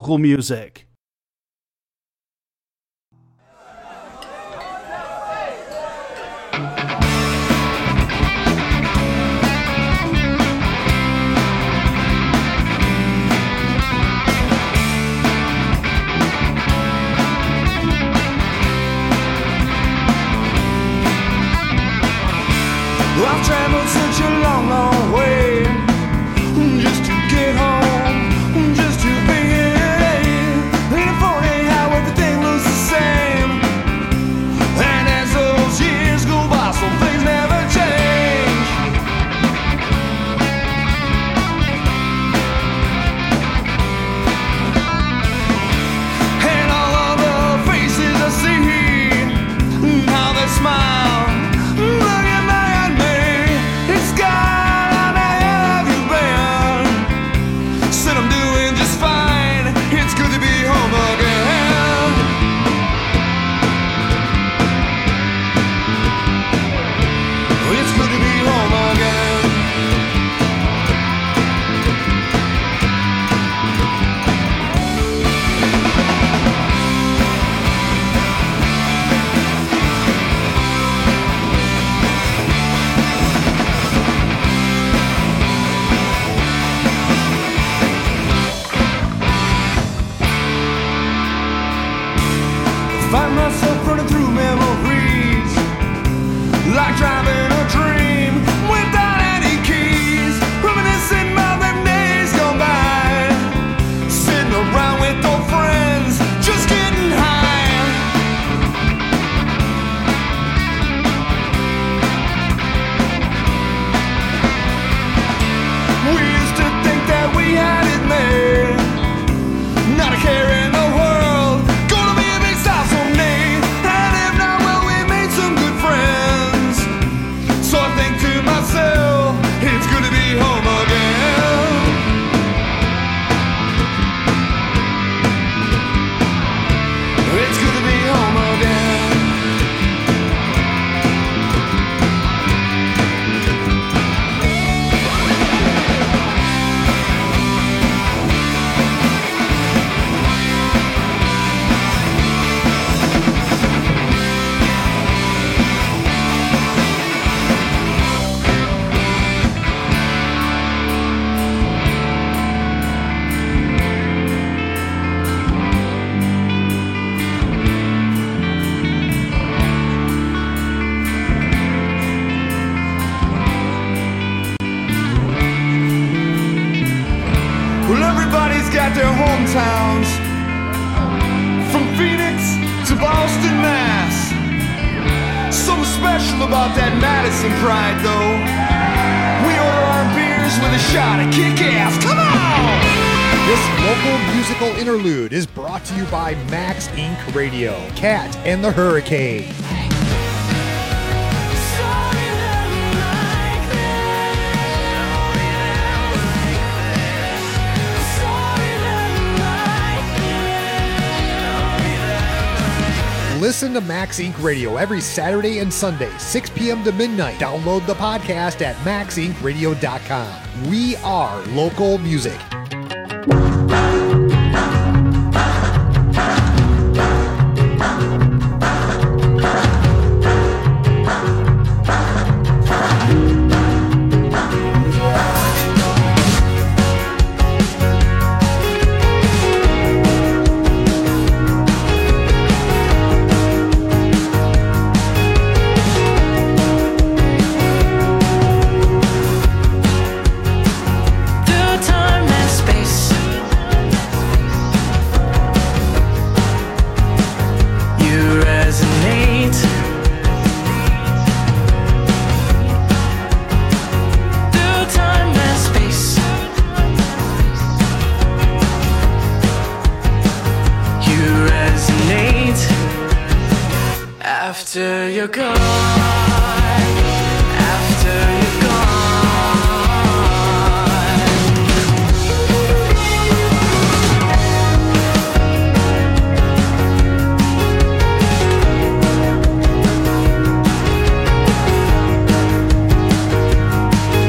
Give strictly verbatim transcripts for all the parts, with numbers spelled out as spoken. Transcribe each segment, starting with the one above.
local music. I've traveled such a long, long way just to get home, just to be in a forty how everything looks the same. And as those years go by, some things never change. And all of the faces I see, how they smile. Look at my it's God, how the hell have you been? Said I'm doing just fine. It's good to be home again. It's good to be home again. Find myself running through memories like driving a dream without any keys, reminiscing about them days gone by, sitting around with old friends just getting high. We used to think that we had it made, not a care in the world. It's good to be home again. It's good to be home again. Got their hometowns, from Phoenix to Boston, Mass. Something special about that Madison pride, though. We order our beers with a shot of kick-ass. Come on! This local musical interlude is brought to you by Max Incorporated. Radio, Cat and the Hurricane. Listen to Max Incorporated. Radio every Saturday and Sunday, six p.m. to midnight. Download the podcast at max inc radio dot com. We are local music. After you're gone, after you're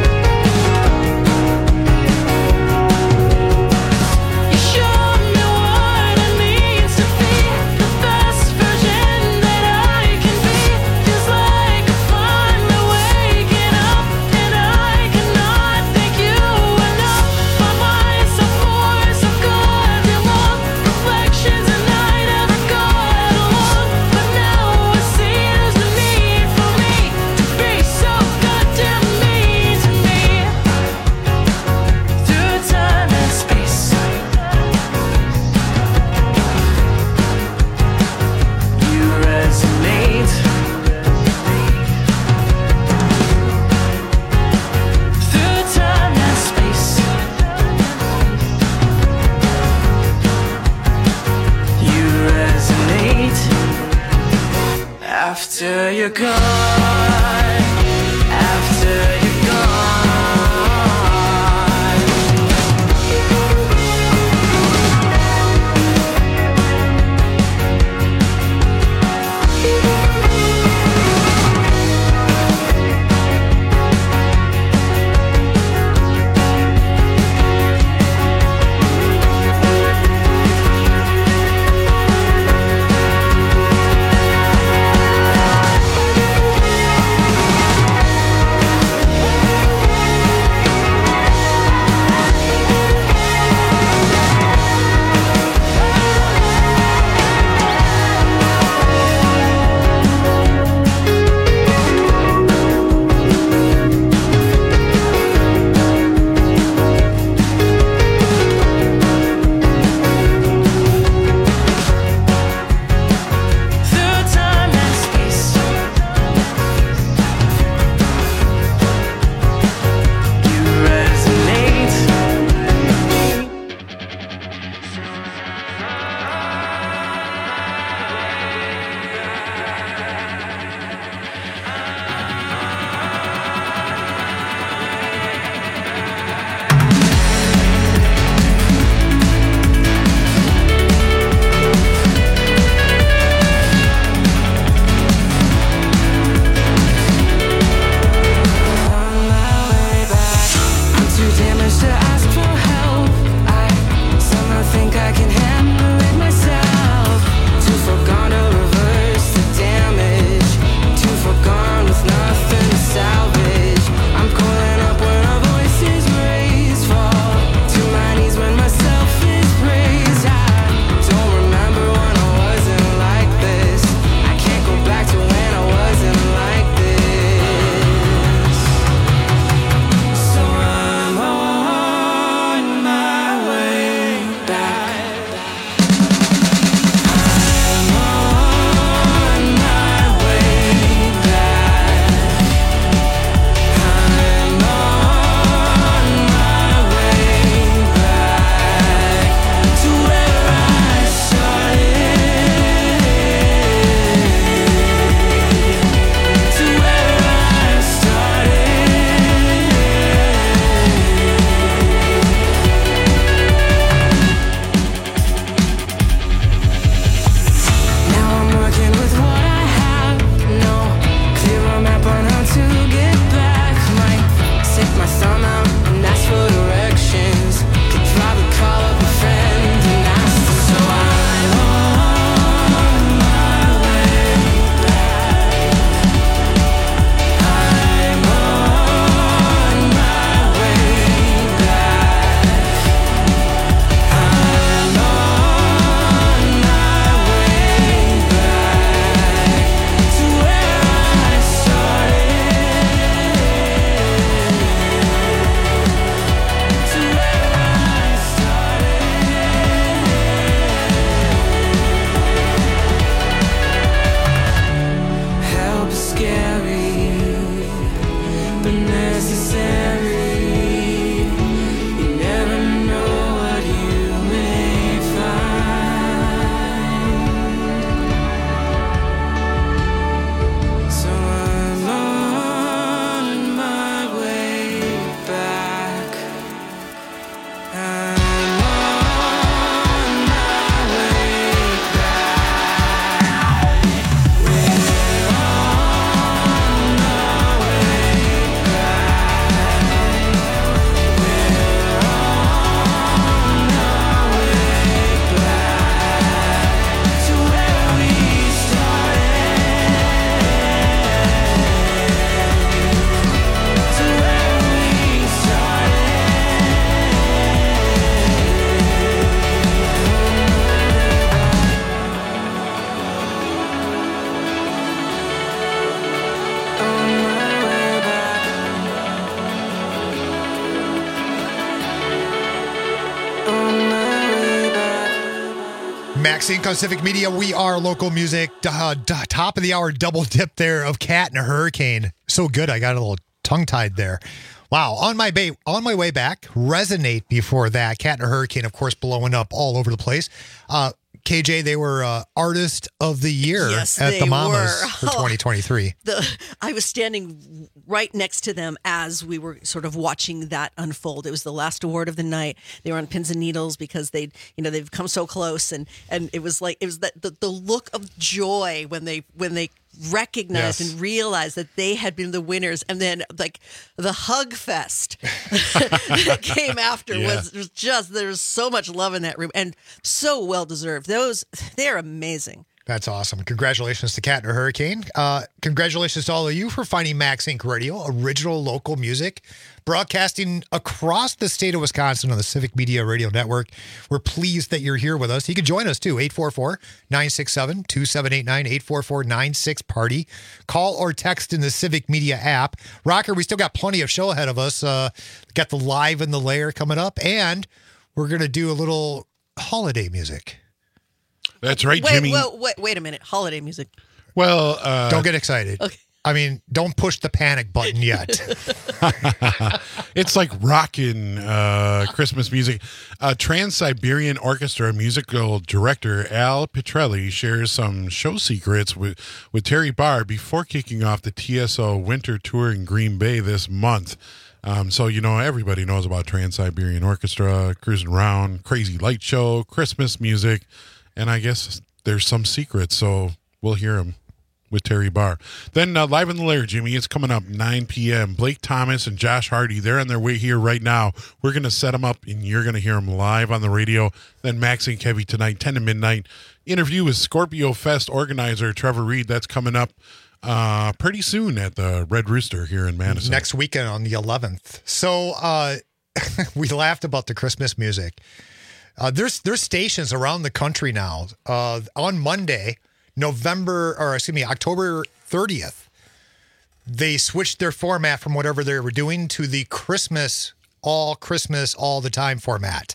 You showed me what After you're gone, after you're gone. Maxine on Civic Media. We are local music. Uh, d- top of the hour double dip there of Cat and a Hurricane. So good. I got a little tongue tied there. Wow. On my ba- on my way back, Resonate before that. Cat and a Hurricane, of course, blowing up all over the place. Uh, K J, they were uh, Artist of the Year Yes, at they the Mamas were. for twenty twenty-three. The I was standing right next to them as we were sort of watching that unfold. It was the last award of the night. They were on pins and needles because they, you know, they've come so close, and and it was like it was that the, the look of joy when they when they recognized Yes. and realized that they had been the winners, and then like the hug fest that came after Yeah. was, was just there was so much love in that room and so well deserved. Those they're amazing. That's awesome. Congratulations to Cat and her Hurricane. Uh, congratulations to all of you for finding Max Inc Radio, original local music, broadcasting across the state of Wisconsin on the Civic Media Radio Network. We're pleased that you're here with us. You can join us too, eight four four, nine six seven, two seven eight nine, eight four four, nine six party. Call or text in the Civic Media app. Rocker, we still got plenty of show ahead of us. Uh, got the Live in the Lair coming up, and we're going to do a little holiday music. That's right, Wait, Jimmy. wait, wait, wait a minute. Holiday music. Well, uh, Don't get excited. Okay. I mean, don't push the panic button yet. it's like rockin' uh, Christmas music. Uh, Trans-Siberian Orchestra musical director Al Petrelli shares some show secrets with, with Terry Barr before kicking off the T S O Winter Tour in Green Bay this month. Um, so, you know, everybody knows about Trans-Siberian Orchestra, cruising around, crazy light show, Christmas music, and I guess there's some secrets, so we'll hear them with Terry Barr. Then uh, Live in the Lair, Jimmy, it's coming up nine p.m. Blake Thomas and Josh Hardy, they're on their way here right now. We're going to set them up, and you're going to hear them live on the radio. Then Max and Kevy tonight, ten to midnight. Interview with Scorpio Fest organizer Trevor Reed. That's coming up uh, pretty soon at the Red Rooster here in Madison. Next weekend on the eleventh. So uh, we laughed about the Christmas music. Uh, there's there's stations around the country now. Uh, on Monday, November, or excuse me, October thirtieth, they switched their format from whatever they were doing to the Christmas, all Christmas, all the time format.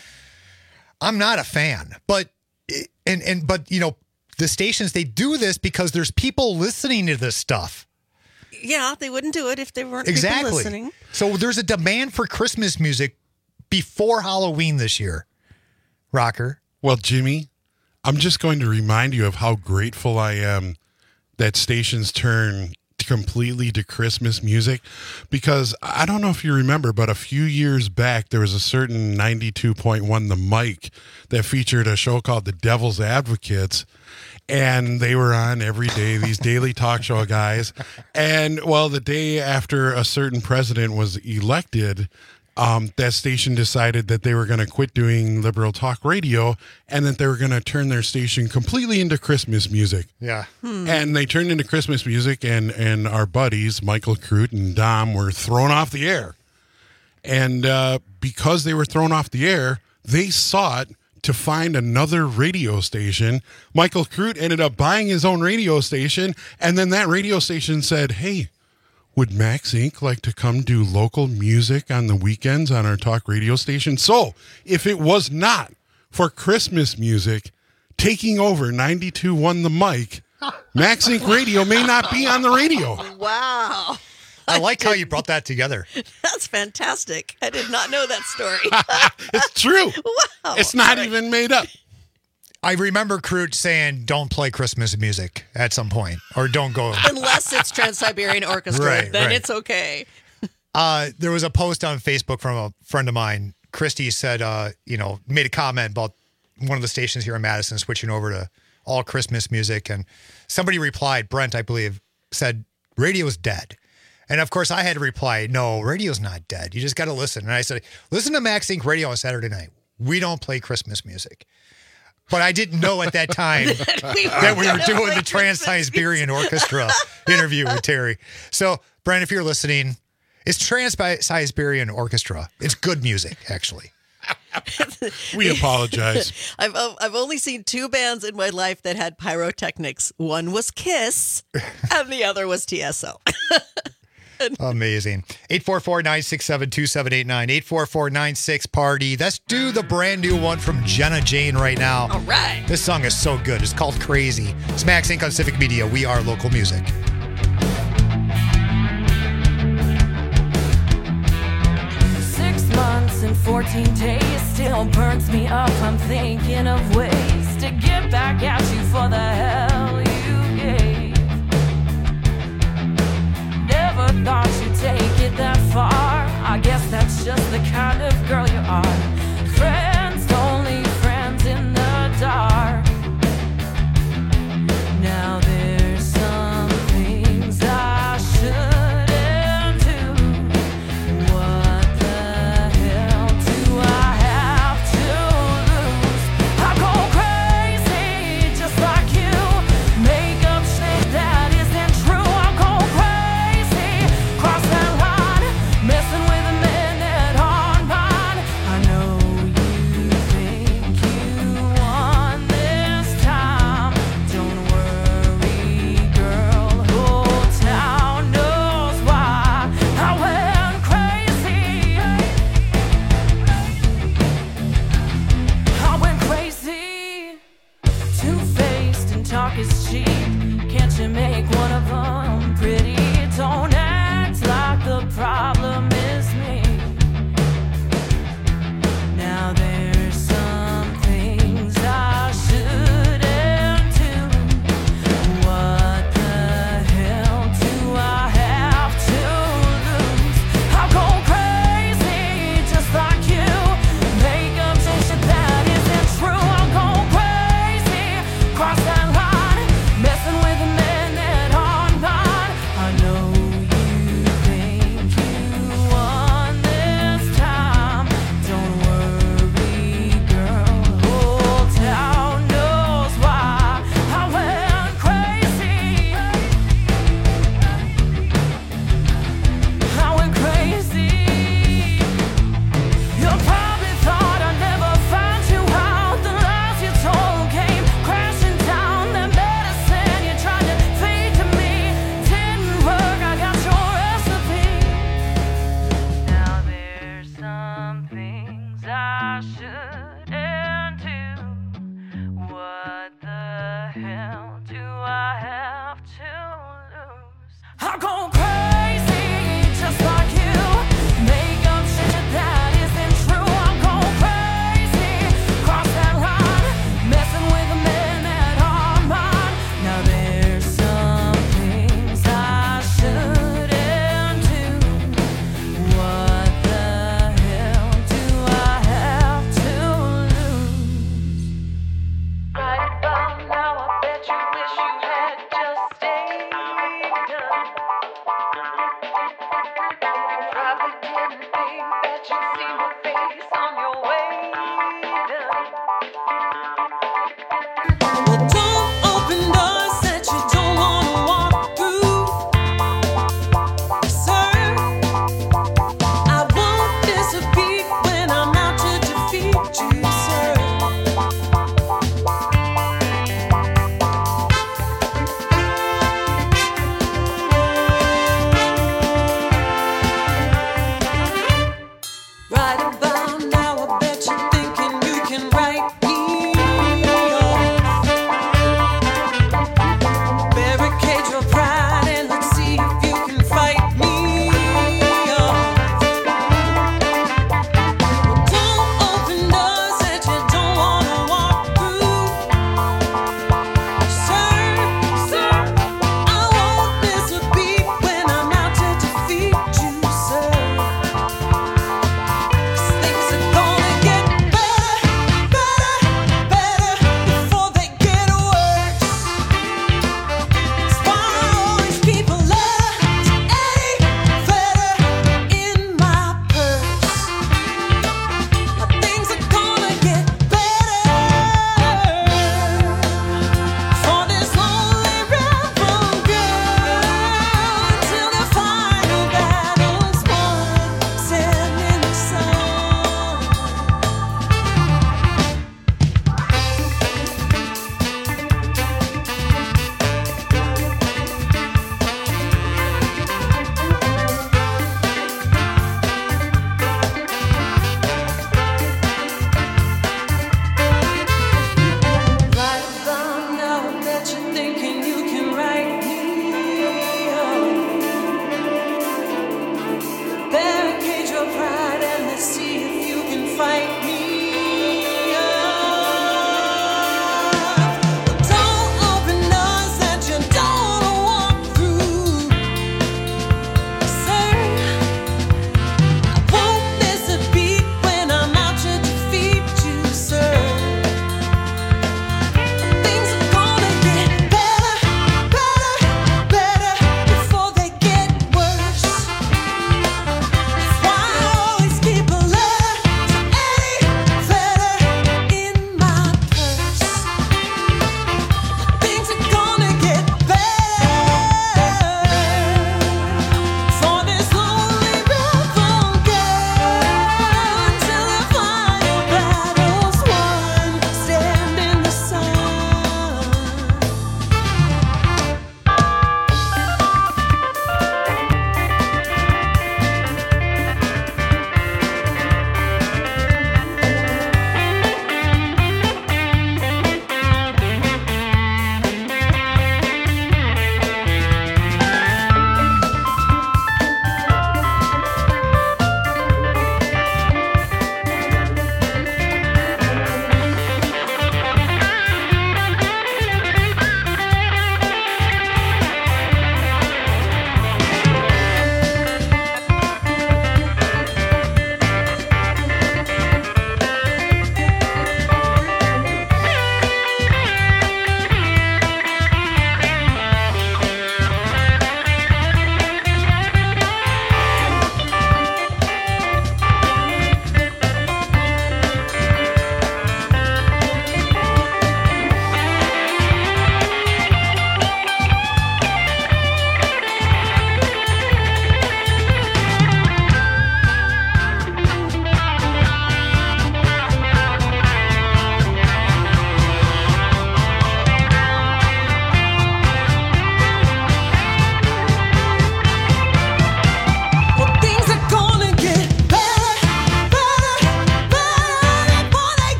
I'm not a fan, but and and but you know the stations, they do this because there's people listening to this stuff. Yeah, they wouldn't do it if there weren't Exactly. people listening. So there's a demand for Christmas music before Halloween this year. Rocker. Well, Jimmy, I'm just going to remind you of how grateful I am that stations turn completely to Christmas music, because I don't know if you remember, but a few years back, there was a certain ninety-two point one The Mic that featured a show called The Devil's Advocates, and they were on every day, these daily talk show guys. And, well, the day after a certain president was elected, Um, that station decided that they were going to quit doing liberal talk radio and that they were going to turn their station completely into Christmas music. Yeah. And they turned into Christmas music, and, and our buddies, Michael Crute and Dom, were thrown off the air. And uh, because they were thrown off the air, they sought to find another radio station. Michael Crute ended up buying his own radio station, and then that radio station said, hey, would Max Incorporated like to come do local music on the weekends on our talk radio station? So if it was not for Christmas music taking over ninety-two point one The Mic, Max Incorporated Radio may not be on the radio. Wow. I like how you brought that together. That's fantastic. I did not know that story. It's true. Wow. It's not even made up. I remember Crute saying, don't play Christmas music at some point, or don't go. Unless it's Trans-Siberian Orchestra, Right, then right. it's okay. Uh, there was a post on Facebook from a friend of mine. Christy said, uh, you know, made a comment about one of the stations here in Madison switching over to all Christmas music. And somebody replied, Brent, I believe, said, radio's dead. And of course I had to reply, no, radio's not dead. You just got to listen. And I said, listen to Max Incorporated Radio on Saturday night. We don't play Christmas music. But I didn't know at that time that we were doing the Trans-Siberian Orchestra interview with Terry. So, Brent, if you're listening, it's Trans-Siberian Orchestra. It's good music, actually. We apologize. I've I've only seen two bands in my life that had pyrotechnics. One was Kiss, and the other was T S O. Amazing. eight four four, nine six seven, two seven eight nine, eight four four, nine six party. Let's do the brand new one from Jenna Jane right now. All right. This song is so good. It's called Crazy. It's Max Incorporated on Civic Media. We are local music. Six months and fourteen days still burns me up. I'm thinking of ways to get back at you for the hell you gave. Never thought you'd take it that far. I guess that's just the kind of girl you are. Friends, only friends in the dark. Now there's some things I shouldn't do. What the hell do I have to lose? I go crazy just like you. Make up shit that isn't true. I go crazy, cross that line, messing with a man that aren't mine. I know you think you won this time. Don't worry, girl, whole town knows why I went crazy. I went crazy. Two-faced and talk is cheap. Can't you make one of them pretty? Don't act like the problem is me. Now there's some things I shouldn't do. What the hell do I have to lose? I'll go crazy just like you. Make up shit that isn't true. I'll go crazy, cross that line, messing with a man that aren't mine. I know you think you won this time. Don't worry, girl, whole town knows why I went crazy. I went crazy. You probably thought I'd never find you out. The lies you told came crashing down. That medicine you tried to feed to me didn't work. I got your recipe. Now there's some things I shouldn't do. What the hell do I have to lose? I'll go crazy just like you. Make up shit that isn't true. I'll go crazy, cross that line, messing with a man that aren't mine. Now there's some things I shouldn't do. What the hell do I have to lose? Right about now, I bet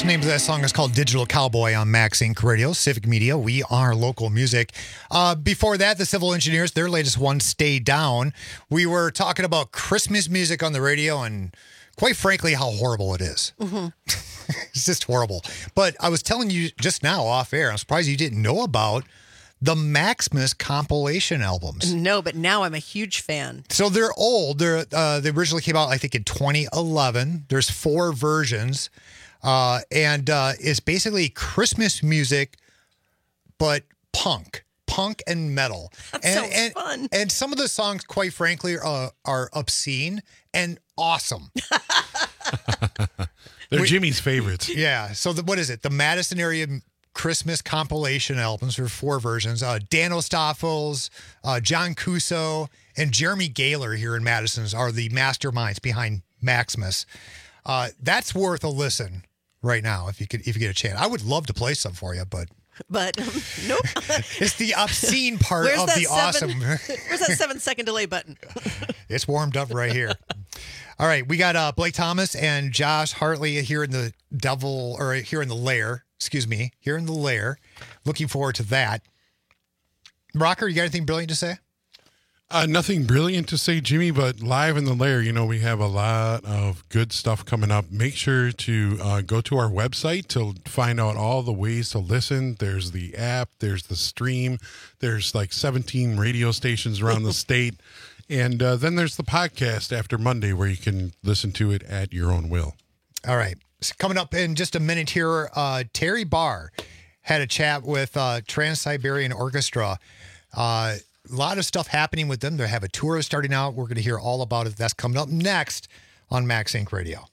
The name of that song is called Digital Cowboy on Max Inc Radio, Civic Media. We are local music. Uh, before that, the Civil Engineers, their latest one, Stay Down. We were talking about Christmas music on the radio and quite frankly, how horrible it is. Mm-hmm. It's just horrible. But I was telling you just now off air, I'm surprised you didn't know about the Maximus compilation albums. No, but now I'm a huge fan. So they're old. They're uh, they originally came out, I think, in twenty eleven. There's four versions, uh, and uh, it's basically Christmas music, but punk, punk and metal. That and, sounds and, fun. And some of the songs, quite frankly, are, are obscene and awesome. They're We- Jimmy's favorites. Yeah. So the, what is it? The Madison area Christmas compilation albums. There are four versions. Uh, Dan Ostafels, uh, John Cuso, and Jeremy Gaylor here in Madison's are the masterminds behind Maximus. Uh, that's worth a listen right now if you could if you get a chance. I would love to play some for you, but But um, nope. it's the obscene part Where's of that the seven- awesome. Where's that seven second delay button? It's warmed up right here. All right, we got uh, Blake Thomas and Josh Hartley here in the Devil, or here in the Lair. Excuse me, here in the Lair. Looking forward to that. Rocker, you got anything brilliant to say? Uh, nothing brilliant to say, Jimmy, but live in the lair, you know, we have a lot of good stuff coming up. Make sure to uh, go to our website to find out all the ways to listen. There's the app, there's the stream, there's like seventeen radio stations around the state. And uh, then there's the podcast after Monday where you can listen to it at your own will. All right. So coming up in just a minute here, uh, Terry Barr had a chat with uh, Trans-Siberian Orchestra. Uh, a lot of stuff happening with them. They have a tour starting out. We're going to hear all about it. That's coming up next on Max Inc Radio.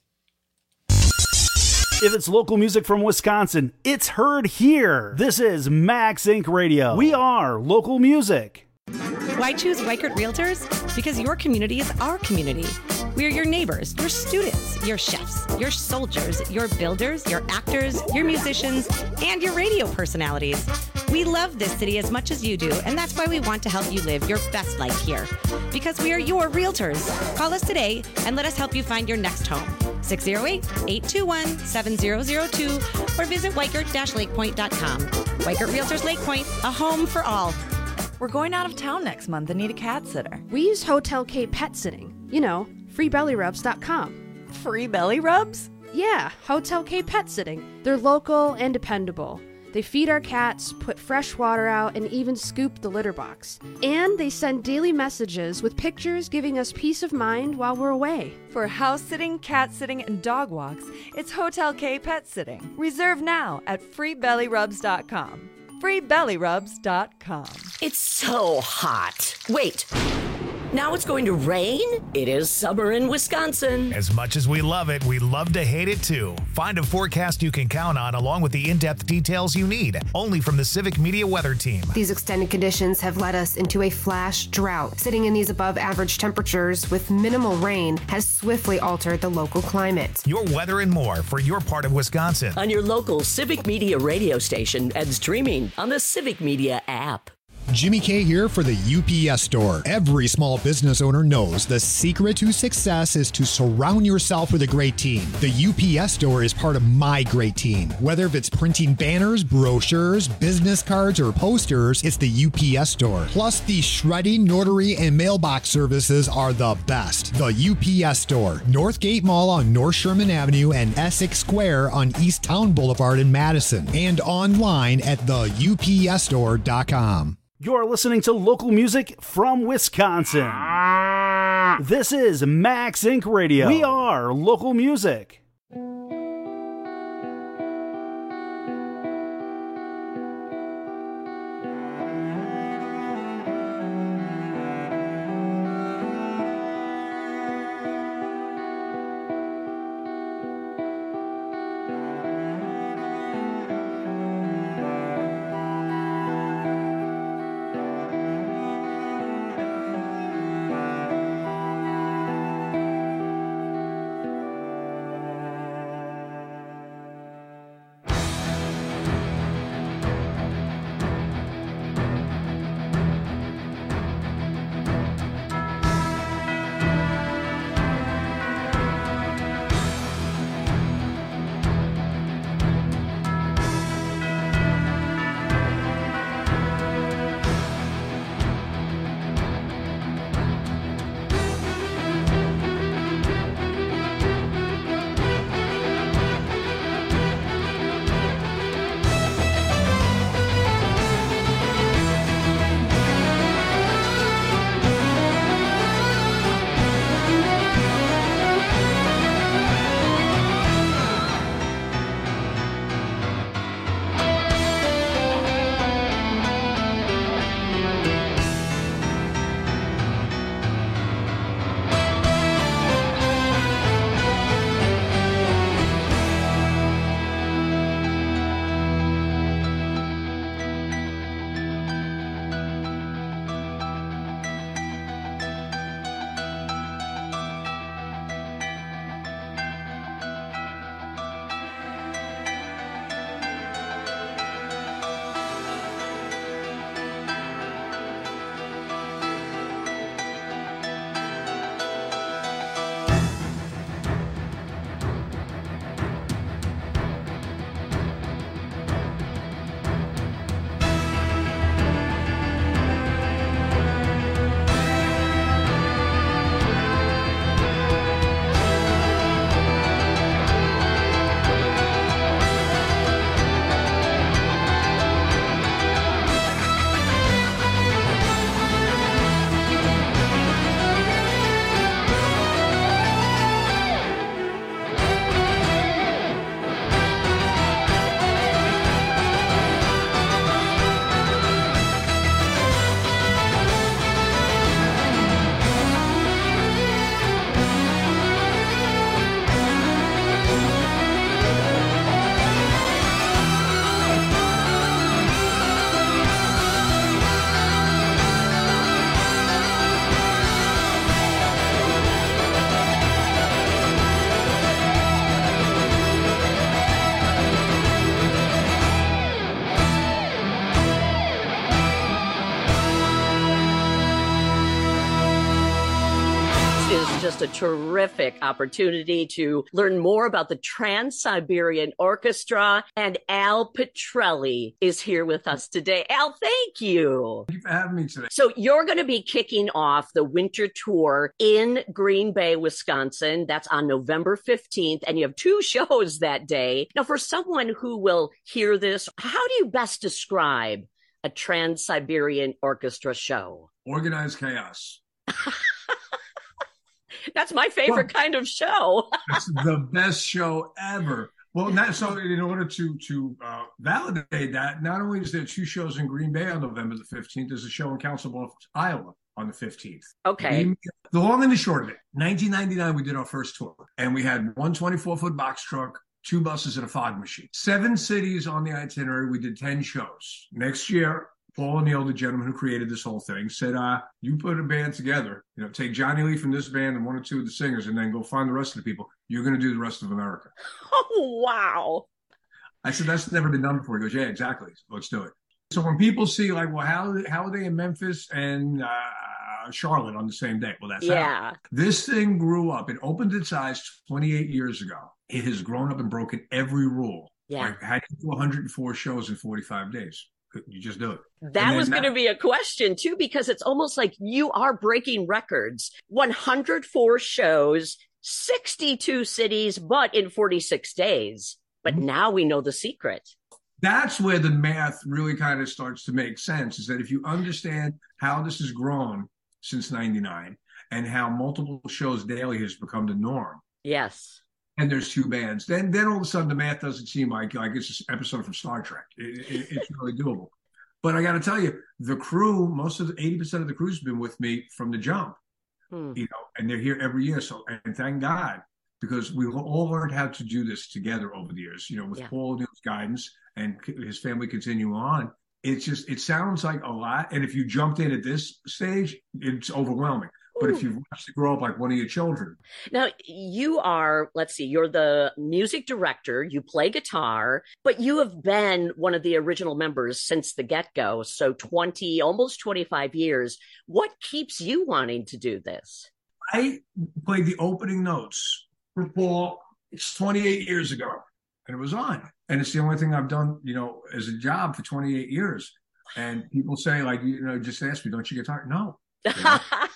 If it's local music from Wisconsin, it's heard here. This is Max Inc Radio. We are local music. Why choose Weichert Realtors? Because your community is our community. We are your neighbors, your students, your chefs, your soldiers, your builders, your actors, your musicians, and your radio personalities. We love this city as much as you do, and that's why we want to help you live your best life here. Because we are your realtors. Call us today and let us help you find your next home. six oh eight, eight two one, seven oh oh two or visit weichert dash lakepoint dot com. Weichert Realtors Lake Point, a home for all. We're going out of town next month and need a cat sitter. We use Hotel K Pet Sitting. You know, free belly rubs dot com. Free belly rubs? Yeah, Hotel K Pet Sitting. They're local and dependable. They feed our cats, put fresh water out, and even scoop the litter box. And they send daily messages with pictures giving us peace of mind while we're away. For house sitting, cat sitting, and dog walks, it's Hotel K Pet Sitting. Reserve now at free belly rubs dot com. free belly rubs dot com. It's so hot. Wait. Now it's going to rain? It is summer in Wisconsin. As much as we love it, we love to hate it too. Find a forecast you can count on along with the in-depth details you need, only from the Civic Media Weather Team. These extended conditions have led us into a flash drought. Sitting in these above average temperatures with minimal rain has swiftly altered the local climate. Your weather and more for your part of Wisconsin. On your local Civic Media radio station and streaming on the Civic Media app. Jimmy K here for the U P S Store. Every small business owner knows the secret to success is to surround yourself with a great team. The U P S Store is part of my great team. Whether if it's printing banners, brochures, business cards, or posters, it's the U P S Store. Plus, the shredding, notary, and mailbox services are the best. The U P S Store, Northgate Mall on North Sherman Avenue and Essex Square on East Town Boulevard in Madison, and online at the U P S store dot com. You're listening to local music from Wisconsin. This is Max Inc Radio. We are local music. just a terrific opportunity to learn more about the Trans-Siberian Orchestra. And Al Pitrelli is here with us today. Al, thank you. Thank you for having me today. So you're going to be kicking off the winter tour in Green Bay, Wisconsin. That's on November fifteenth. And you have two shows that day. Now, for someone who will hear this, how do you best describe a Trans-Siberian Orchestra show? Organized chaos. That's my favorite well, kind of show. It's the best show ever. Well, not, so in order to to uh, validate that, not only is there two shows in Green Bay on November the fifteenth, there's a show in Council Bluffs, Iowa on the fifteenth. Okay. We, the long and the short of it, nineteen ninety-nine, we did our first tour, and we had one twenty-four foot box truck, two buses, and a fog machine. Seven cities on the itinerary. We did ten shows. Next year, Paul O'Neill, the gentleman who created this whole thing, said, uh, you put a band together, you know, take Johnny Lee from this band and one or two of the singers, and then go find the rest of the people. You're going to do the rest of America. Oh, wow. I said, that's never been done before. He goes, yeah, exactly. Let's do it. So when people see, like, well, how, how are they in Memphis and uh, Charlotte on the same day? Well, that's yeah. how. This thing grew up. It opened its eyes twenty-eight years ago. It has grown up and broken every rule. Yeah. Like, had to do one hundred four shows in forty-five days. You just do it. That was going to be a question, too, because it's almost like you are breaking records. one hundred four shows, sixty-two cities, but in forty-six days. But mm-hmm. now we know the secret. That's where the math really kind of starts to make sense, is that if you understand how this has grown since ninety-nine and how multiple shows daily has become the norm. Yes. And there's two bands. Then, then all of a sudden, the math doesn't seem like like it's an episode from Star Trek. It, it, it's really doable. But I got to tell you, the crew, most of the eighty percent of the crew's been with me from the jump. Hmm. You know, and they're here every year. So, and thank God, because we all learned how to do this together over the years. You know, with yeah. Paul O'Neill's guidance and his family continue on. It's just, it sounds like a lot. And if you jumped in at this stage, it's overwhelming. But if you've watched it grow up like one of your children. Now, you are, let's see, you're the music director, you play guitar, but you have been one of the original members since the get-go. So twenty, almost twenty-five years. What keeps you wanting to do this? I played the opening notes for Paul. It's twenty-eight years ago, and it was on. And it's the only thing I've done, you know, as a job for twenty-eight years. And people say, like, you know, just ask me, don't you guitar? No. You know?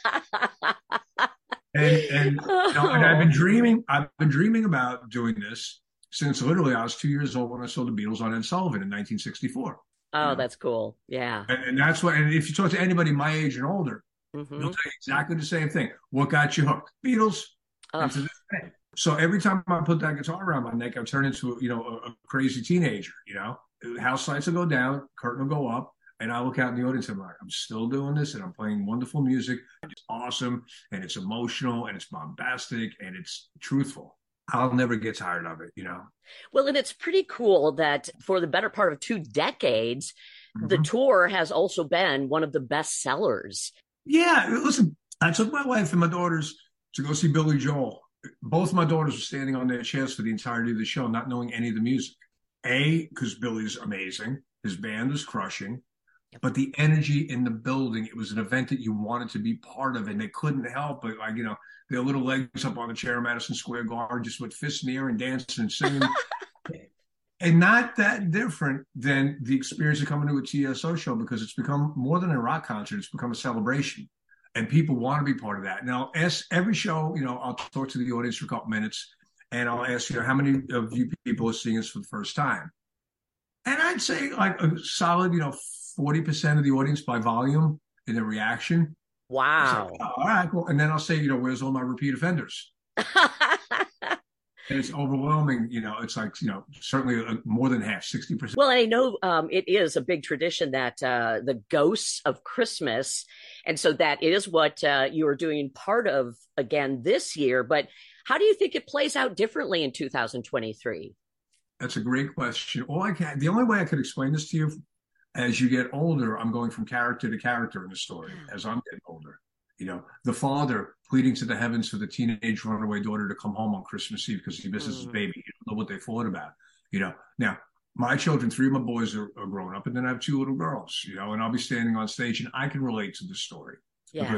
and and, you know, and I've been dreaming. I've been dreaming about doing this since literally I was two years old when I saw the Beatles on Ed Sullivan in nineteen sixty-four. Oh, you know? That's cool. Yeah, and, and that's what. And if you talk to anybody my age and older, mm-hmm. they'll tell you exactly the same thing. What got you hooked? Beatles. And to this day. So every time I put that guitar around my neck, I turn into you know a, a crazy teenager. You know, house lights will go down, curtain will go up. And I look out in the audience and I'm like, I'm still doing this and I'm playing wonderful music. It's awesome and it's emotional and it's bombastic and it's truthful. I'll never get tired of it, you know? Well, and it's pretty cool that for the better part of two decades, mm-hmm. the tour has also been one of the best sellers. Yeah. Listen, I took my wife and my daughters to go see Billy Joel. Both my daughters were standing on their chairs for the entirety of the show, not knowing any of the music. A, because Billy's amazing. His band was crushing. But the energy in the building, it was an event that you wanted to be part of, and they couldn't help but, like, you know, their little legs up on the chair in Madison Square Garden, just with fists in the air and dancing and singing. And not that different than the experience of coming to a T S O show, because it's become more than a rock concert. It's become a celebration, and people want to be part of that. Now, as every show, you know, I'll talk to the audience for a couple minutes, and I'll ask, you know, how many of you people are seeing us for the first time? And I'd say like a solid, you know, forty percent of the audience by volume in their reaction. Wow. Like, oh, all right, cool. And then I'll say, you know, where's all my repeat offenders? And it's overwhelming. You know, it's like, you know, certainly uh, more than half, sixty percent. Well, I know um, it is a big tradition that uh, the Ghosts of Christmas. And so that is what uh, you are doing part of again this year. But how do you think it plays out differently in two thousand twenty-three? That's a great question. All I can, the only way I could explain this to you, as you get older, I'm going from character to character in the story as I'm getting older. You know, the father pleading to the heavens for the teenage runaway daughter to come home on Christmas Eve because he misses his baby. You don't know what they thought about. You know, now my children, three of my boys are, are grown up, and then I have two little girls, you know, and I'll be standing on stage and I can relate to the story. Yeah. Because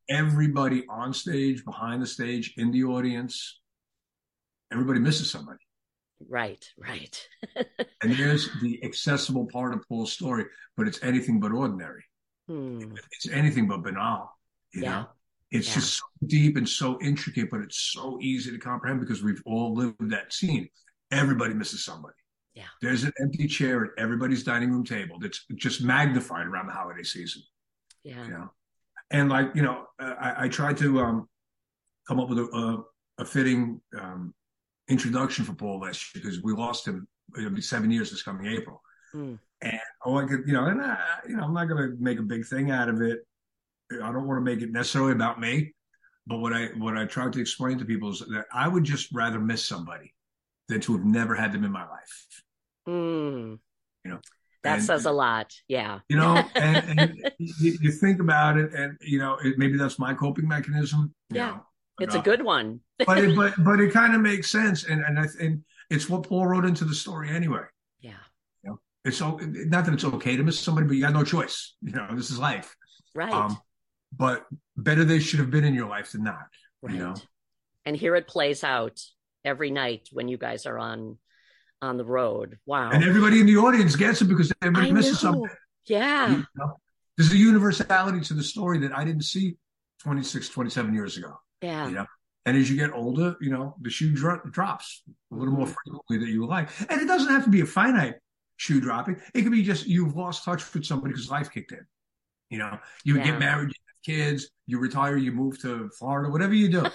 everybody on stage, behind the stage, in the audience, everybody misses somebody. Right, right. And there's the accessible part of Paul's story, but it's anything but ordinary. Hmm. It's anything but banal. You Yeah. know, it's Yeah. just so deep and so intricate, but it's so easy to comprehend because we've all lived that scene. Everybody misses somebody. Yeah. There's an empty chair at everybody's dining room table that's just magnified around the holiday season. Yeah. You know, and like, you know, I, I tried to um, come up with a, a, a fitting um, introduction for Paul last year because we lost him. It'll be seven years this coming April. Hmm. And oh, I could, you know, and I, you know, I'm not going to make a big thing out of it. I don't want to make it necessarily about me, but what I what I tried to explain to people is that I would just rather miss somebody than to have never had them in my life. Hmm. You know, That and, says a lot. Yeah. you know, and, and you, you think about it, and you know, it, maybe that's my coping mechanism. you Yeah. know, It's but, a good one. but it, but but it kind of makes sense, and and I and it's what Paul wrote into the story anyway. Yeah. You know, it's so not that it's okay to miss somebody, but you got no choice. You know, this is life. Right. Um, but better they should have been in your life than not. Right. You know, And here it plays out every night when you guys are on on the road. Wow. and everybody in the audience gets it because everybody I misses know. something. Yeah. You know? There's a universality to the story that I didn't see twenty-six, twenty-seven years ago. Yeah. You know, and as you get older, you know, the shoe dro- drops a little more Mm-hmm. frequently than you like. And it doesn't have to be a finite shoe dropping. It could be just you've lost touch with somebody because life kicked in. You know, you would Yeah. get married, you have kids, you retire, you move to Florida, whatever you do.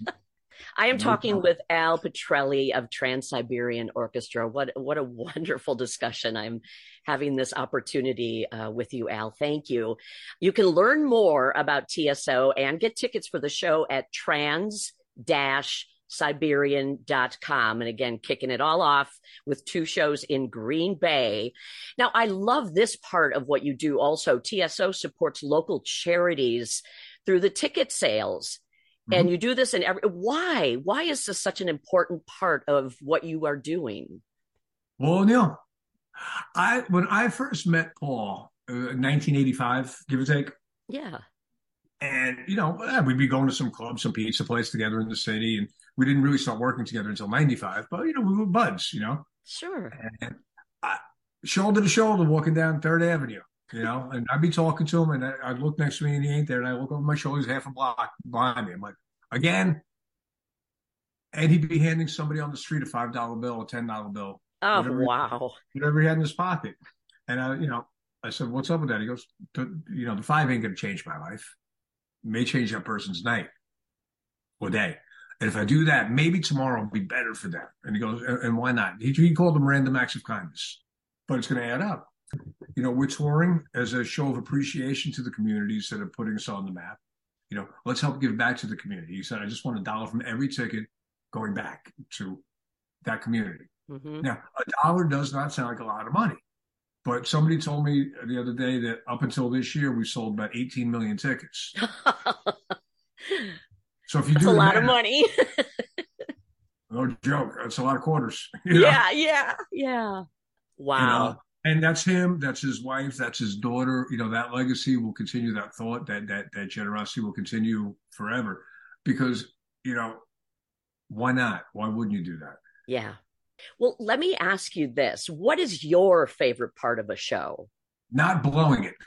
I am No talking problem. with Al Petrelli of Trans-Siberian Orchestra. What what a wonderful discussion. I'm having this opportunity uh, with you, Al. Thank you. You can learn more about T S O and get tickets for the show at trans siberian dot com. And again, kicking it all off with two shows in Green Bay. Now, I love this part of what you do also. T S O supports local charities through the ticket sales. And you do this in every, why? Why is this such an important part of what you are doing? Well, Neil, I when I first met Paul, uh, nineteen eighty-five, give or take, Yeah. and you know, eh, we'd be going to some club, some pizza place together in the city, and we didn't really start working together until ninety-five. But you know, we were buds, you know, Sure. and I, shoulder to shoulder, walking down Third Avenue, you know, and I'd be talking to him, and I, I'd look next to me, and he ain't there, and I look over my shoulders, half a block behind me. I'm like, again, and he'd be handing somebody on the street a five dollar bill, a ten dollar bill. Oh, whatever, wow. whatever he had in his pocket. And I, you know, I said, "What's up with that?" He goes, "You know, the five ain't going to change my life. It may change that person's night or day. And if I do that, maybe tomorrow will be better for them." And he goes, "And, and why not?" He, he called them random acts of kindness, but it's going to add up. You know, we're touring as a show of appreciation to the communities that are putting us on the map. You know, let's help give back to the community. He said, "I just want a dollar from every ticket going back to that community." Mm-hmm. Now, a dollar does not sound like a lot of money, but somebody told me the other day that up until this year, we sold about eighteen million tickets. So if you That's do a the lot of math, money. no joke, that's a lot of quarters. you know? Yeah, yeah, yeah. You Wow. know? And that's him, that's his wife, that's his daughter. You know, that legacy will continue, that thought, that that that generosity will continue forever. Because, you know, why not? Why wouldn't you do that? Yeah. Well, let me ask you this. What is your favorite part of a show? Not blowing it.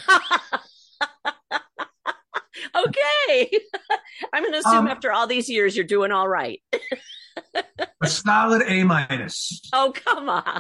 Okay. I'm going to assume Um, after all these years, you're doing all right. A solid A minus. Oh, come on.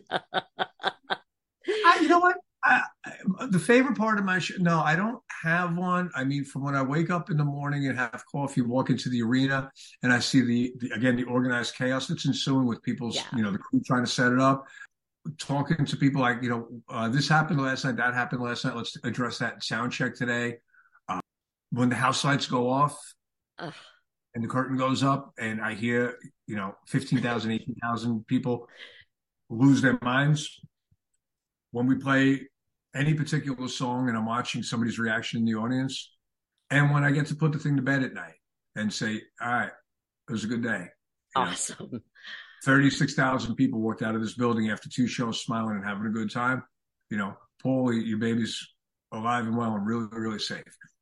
I, you know what? I, I, the favorite part of my show, no, I don't have one. I mean, from when I wake up in the morning and have coffee, walk into the arena, and I see the, the again, the organized chaos that's ensuing with people's, Yeah. you know, the crew trying to set it up, talking to people like, you know, uh, this happened last night, that happened last night. Let's address that in sound check today. Uh, when the house lights go off Ugh. and the curtain goes up, and I hear, you know, fifteen thousand, eighteen thousand people lose their minds. When we play any particular song and I'm watching somebody's reaction in the audience, and when I get to put the thing to bed at night and say, all right, it was a good day. You know, Awesome. thirty-six thousand people walked out of this building after two shows smiling and having a good time. You know, Paul, your baby's alive and well and really, really safe.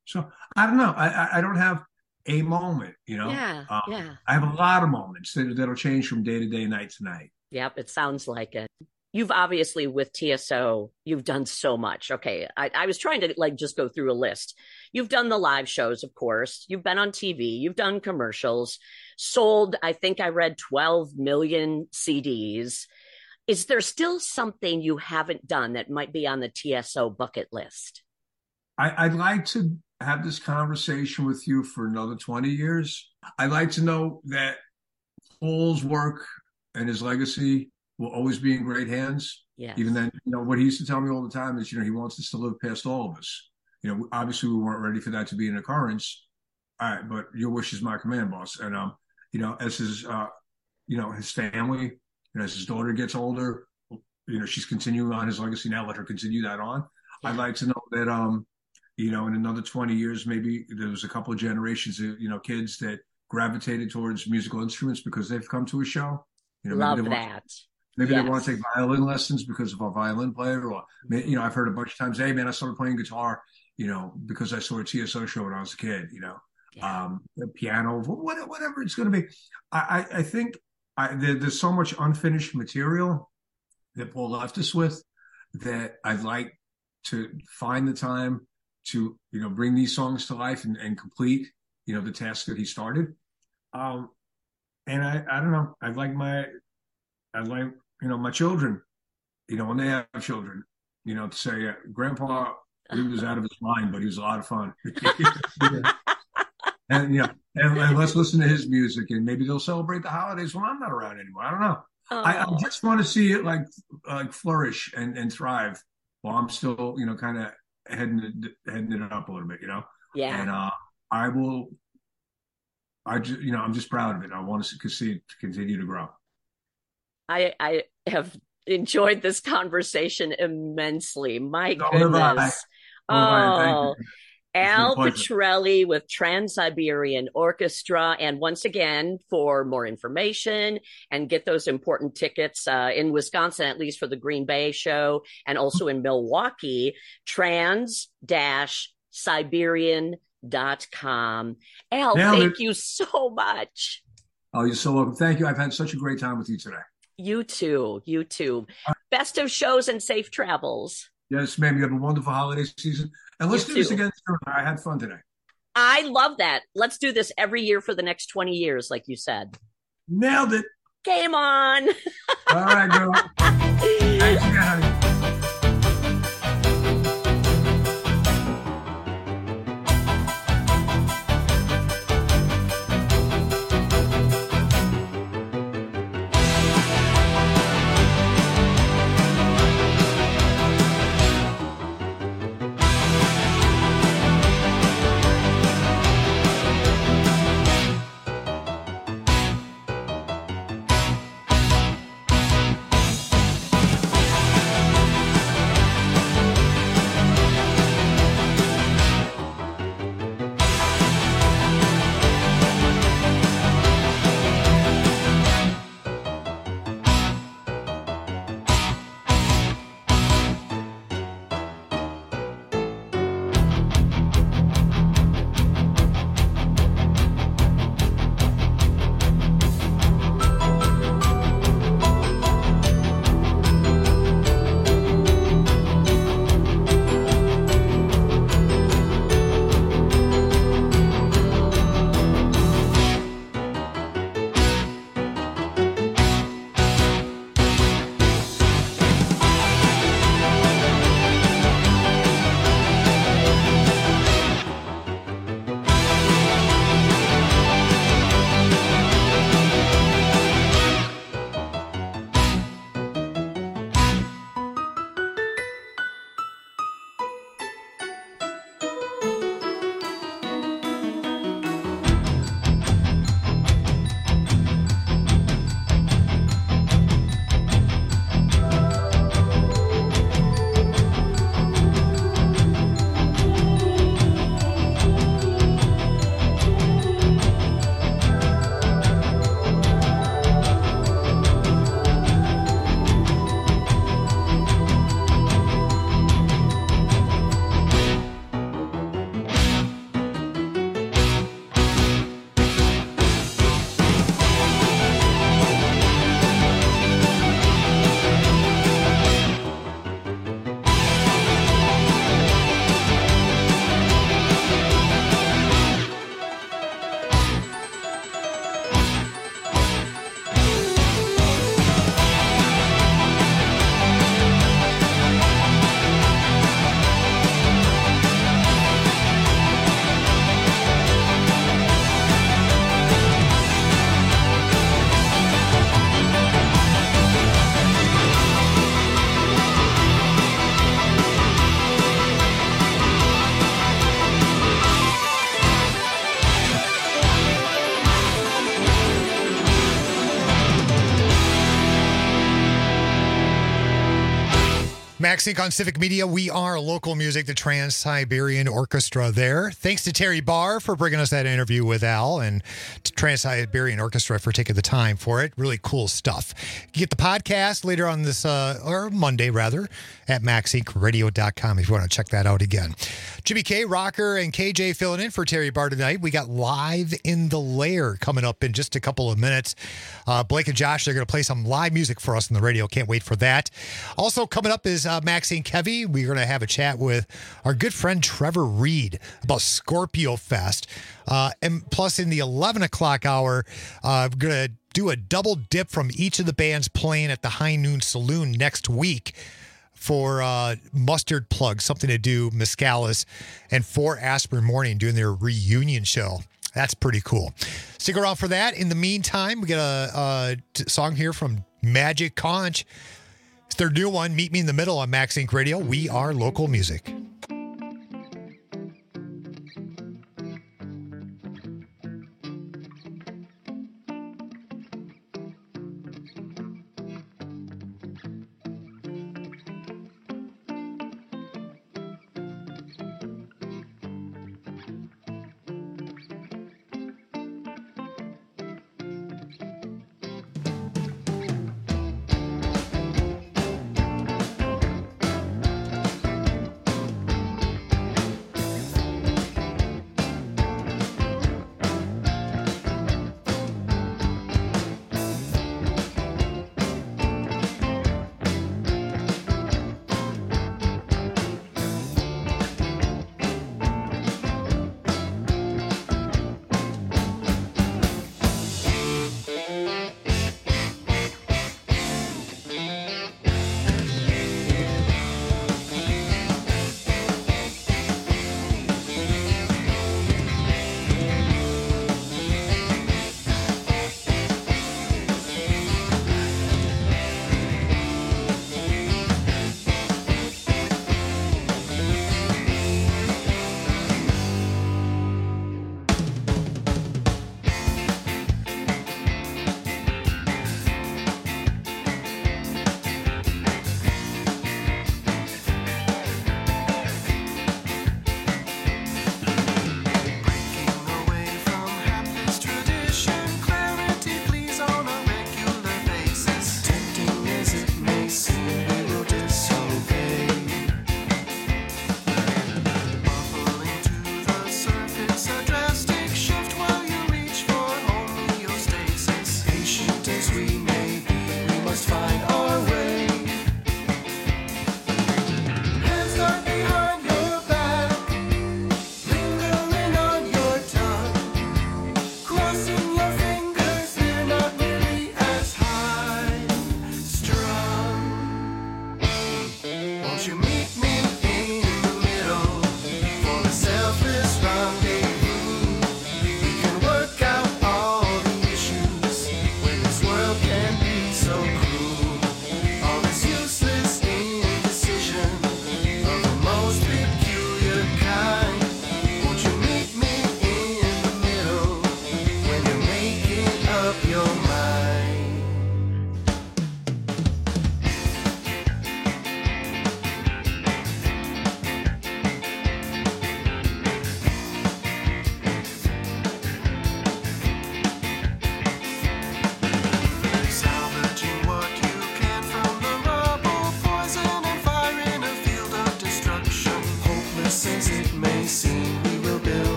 So I don't know. I I, I don't have a moment, you know. Yeah, um, yeah. I have a lot of moments that, that'll change from day to day, night to night. Yep, it sounds like it. You've obviously with T S O, you've done so much. Okay, I, I was trying to like just go through a list. You've done the live shows, of course. You've been on T V. You've done commercials. Sold, I think I read twelve million C Ds. Is there still something you haven't done that might be on the T S O bucket list? I, I'd like to have this conversation with you for another twenty years. I'd like to know that Paul's work and his legacy will always be in great hands. Yes. Even then, you know, what he used to tell me all the time is, you know, he wants us to live past all of us. You know, obviously we weren't ready for that to be an occurrence. All right, but your wish is my command, boss. And, um, you know, as his, uh, you know, his family, you know, as his daughter gets older, you know, she's continuing on his legacy now. Let her continue that on. Yeah. I'd like to know that, um, you know, in another twenty years, maybe there was a couple of generations of, you know, kids that gravitated towards musical instruments because they've come to a show. You know, Love maybe they that. Want, maybe yes. they want to take violin lessons because of our violin player, or, you know, I've heard a bunch of times, hey, man, I started playing guitar, you know, because I saw a T S O show when I was a kid, you know, yeah. um, the piano, whatever it's going to be. I, I, I think I, there, there's so much unfinished material that Paul left us with that I'd like to find the time to, you know, bring these songs to life and, and complete, you know, the task that he started. Um, and I, I don't know, I'd like my, I'd like, you know, my children, you know, when they have children, you know, to say, uh, Grandpa, he was out of his mind, but he was a lot of fun. and, yeah, and, and let's listen to his music, and maybe they'll celebrate the holidays when I'm not around anymore. I don't know. I, I just want to see it like, like flourish and, and thrive while I'm still, you know, kind of heading it, heading it up a little bit, you know? Yeah. And uh, I will, I just, you know, I'm just proud of it. I want to see it continue to grow. I, I have enjoyed this conversation immensely. My Oh, goodness. Oh, thank Oh, you. Al been a pleasure. Petrelli with Trans-Siberian Orchestra. And once again, for more information and get those important tickets uh, in Wisconsin, at least for the Green Bay show, and also in Milwaukee, trans dash siberian dot com. Al, Nailed thank it. you so much. Oh, you're so welcome. Thank you. I've had such a great time with you today. You too. You too. Best of shows and safe travels. Yes, ma'am. You have a wonderful holiday season. And let's You do this too. again soon. I had fun today. I love that. Let's do this every year for the next twenty years, like you said. Nailed it. Game on. All right, girl. Thanks again, honey. Max Inc on Civic Media. We are local music, the Trans-Siberian Orchestra there. Thanks to Terry Barr for bringing us that interview with Al, and to Trans-Siberian Orchestra for taking the time for it. Really cool stuff. You get the podcast later on this, uh, or Monday rather, at max inc radio dot com if you want to check that out again. Jimmy K, Rocker, and K J filling in for Terry Barr tonight. We got Live in the Lair coming up in just a couple of minutes. Uh, Blake and Josh, they're going to play some live music for us on the radio. Can't wait for that. Also coming up is uh, Maxine Kevy. We're going to have a chat with our good friend Trevor Reed about Scorpio Fest. Uh, and plus in the eleven o'clock hour, uh, we're going to do a double dip from each of the bands playing at the High Noon Saloon next week for uh, Mustard Plug, something to do, Mescalis, and For Aspirin Morning doing their reunion show. That's pretty cool. Stick around for that. In the meantime, we got a, a t- song here from Magic Conch. It's their new one, Meet Me in the Middle on Max Inc Radio. We are local music.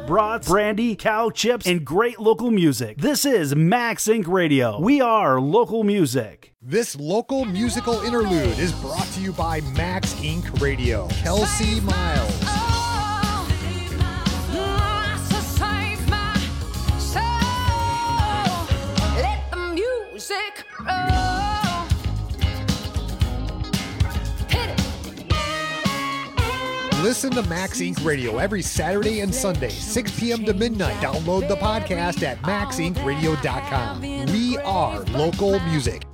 brats, brandy, cow chips, and great local music. This is Max Incorporated. Radio. We are local music. This local musical interlude is brought to you by Max Incorporated. Radio. Kelsey Miles. Let the music roll. Hit it. Listen to Max Incorporated. Radio every Saturday and Sunday, six p.m. to midnight. Download the podcast at max inc radio dot com. We are local music.